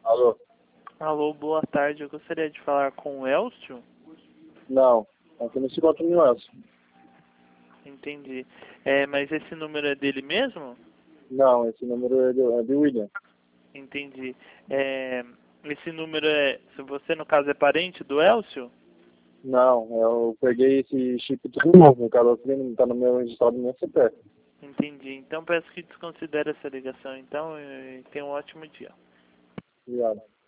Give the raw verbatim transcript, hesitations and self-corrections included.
Alô? Alô, boa tarde. Eu gostaria de falar com o Elcio. Não, aqui não se encontra nenhum Elcio. Entendi. É, mas esse número é dele mesmo? Não, esse número é de, é de William. Entendi. É, esse número é... Se você, no caso, é parente do Elcio? Não, eu peguei esse chip tudo novo, o cara não tá no meu registrado no meu C P F. Entendi. Então peço que desconsidere essa ligação, então, e tenha um ótimo dia. Obrigado.